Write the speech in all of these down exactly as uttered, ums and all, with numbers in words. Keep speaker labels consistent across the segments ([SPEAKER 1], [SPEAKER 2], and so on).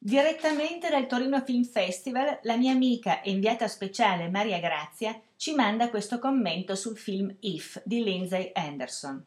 [SPEAKER 1] Direttamente dal Torino Film Festival, la mia amica e inviata speciale Maria Grazia ci manda questo commento sul film If di Lindsay Anderson.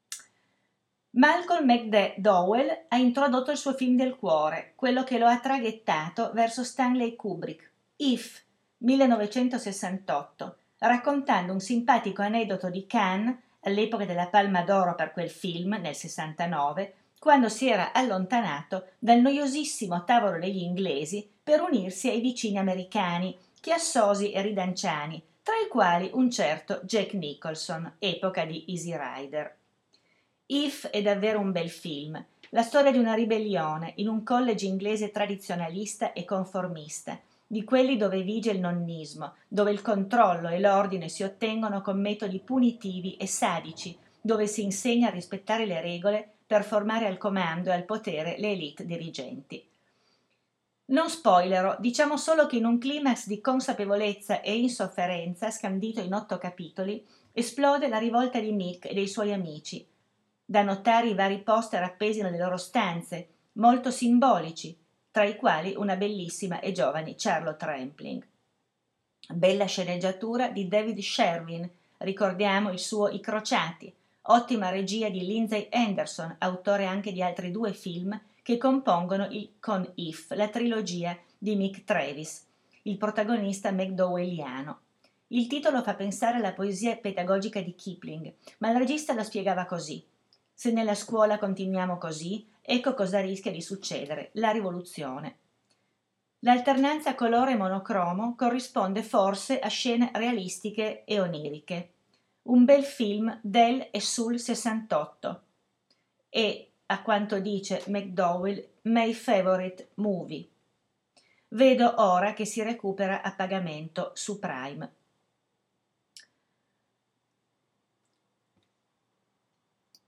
[SPEAKER 1] Malcolm McDowell ha introdotto il suo film del cuore, quello che lo ha traghettato verso Stanley Kubrick, If, millenovecentosessantotto, raccontando un simpatico aneddoto di Cannes, all'epoca della Palma d'Oro per quel film, nel sessantanove, quando si era allontanato dal noiosissimo tavolo degli inglesi per unirsi ai vicini americani, chiassosi e ridanciani, tra i quali un certo Jack Nicholson, epoca di Easy Rider. If è davvero un bel film, la storia di una ribellione in un college inglese tradizionalista e conformista, di quelli dove vige il nonnismo, dove il controllo e l'ordine si ottengono con metodi punitivi e sadici, dove si insegna a rispettare le regole per formare al comando e al potere le élite dirigenti. Non spoilerò, diciamo solo che in un climax di consapevolezza e insofferenza, scandito in otto capitoli, esplode la rivolta di Mick e dei suoi amici. Da notare i vari poster appesi nelle loro stanze, molto simbolici, tra i quali una bellissima e giovane Charlotte Rampling. Bella sceneggiatura di David Sherwin, ricordiamo il suo I Crociati, ottima regia di Lindsay Anderson, autore anche di altri due film che compongono il, con If, la trilogia di Mick Travis, il protagonista McDowelliano. Il titolo fa pensare alla poesia pedagogica di Kipling, ma il regista la spiegava così: se nella scuola continuiamo così, ecco cosa rischia di succedere, la rivoluzione. L'alternanza colore monocromo corrisponde forse a scene realistiche e oniriche. Un bel film del e sul sessantotto e, a quanto dice McDowell, my favorite movie. Vedo ora che si recupera a pagamento su Prime.